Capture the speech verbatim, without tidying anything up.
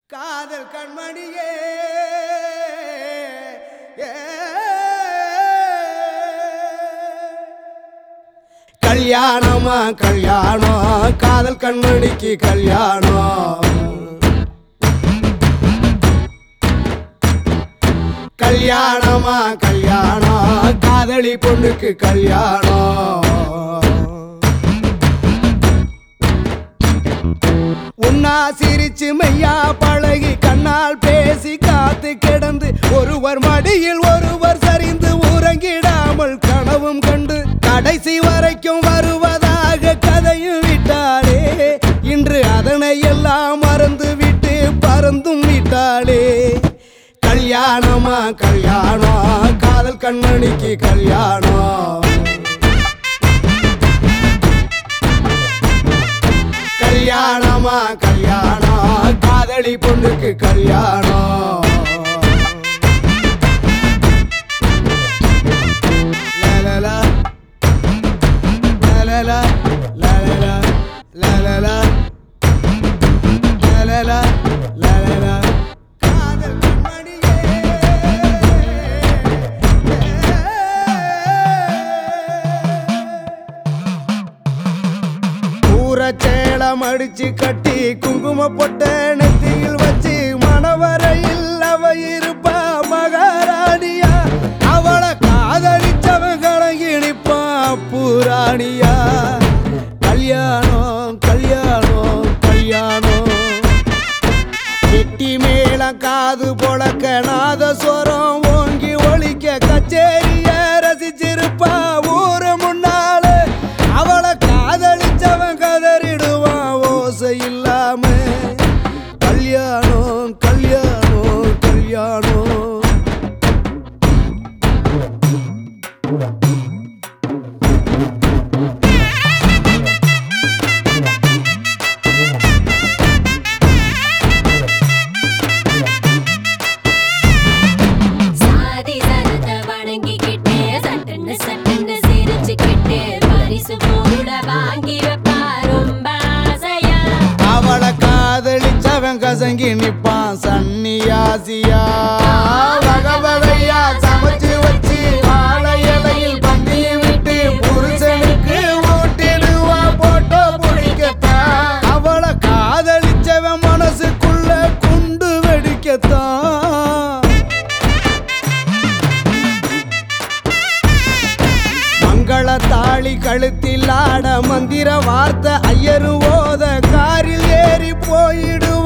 காதல் கண்மணியே கல்யாணமா கல்யாணம் காதல் கண்மணிக்கு கல்யாணம் கல்யாணமா கல்யாணம் காதலி பொண்ணுக்கு கல்யாணம் உன்னா சிரிச்சு மெய்யா பழகி கண்ணால் பேசி காத்து கிடந்து ஒருவர் மடியில் ஒருவர் சரிந்து உறங்கிடாமல் கனவும் கண்டு கடைசி வரைக்கும் வருவதாக கதையும் விட்டாளே இன்று அதனை எல்லாம் மறந்து விட்டு பறந்தும் விட்டாளே கல்யாணமா கல்யாணம் காதல் கண்மணிக்கு கல்யாணம் கல்யாணமா கல்யாணம் காதலி பொண்ணுக்கு கல்யாணம் லலலா லலலா லலலா லலலா லலலா லலலா காதல் கண்மணியே சேலம் அடிச்சு கட்டி குங்கும பொட்ட நெத்தியில் வச்சு மணவரையில் அவ இருப்பா மகாராணியா அவளை காதலிச்சவன் கலங்கி நிப்பா பூராணியா கல்யாணம் கல்யாணம் கல்யாணம் கெட்டி மேளம் காது பொழக்க நாதஸ்வரம் ஓங்கி ஒழிக்க கச்சேரிய ரசிச்சிருப்பா ஊரு முன்னால அவளை காதலிச்சவன் கதறிடுவான் ஓசை இல்லாம கல்யாணம் கல்யாணம் கல்யாணம் சாதி சரத வணங்கிக்கிட்டே சட்டன்னு சட்டன்னு சிரிச்சுக்கிட்டே பரிசு கூட வாங்கி வைப்பா ரொம்ப ஆசையா அவளை காதலிச்சவன் கசங்கி நிப்பான் சன்னியாசியா வகை வகையா சமைச்சு வச்சு வாழை இலையில் பந்தியை விட்டு புருஷனுக்கு ஊட்டிடுவா போட்டோ பிடிக்கத்தான் அவளை காதலிச்சவன் மனசுக்குள்ள குண்டு வெடிக்கத்தான் மங்கள தாளி கழுத்தில் ஆட மந்திர வார்த்தை ஐயரு ஓத காரில் ஏறி போயிடு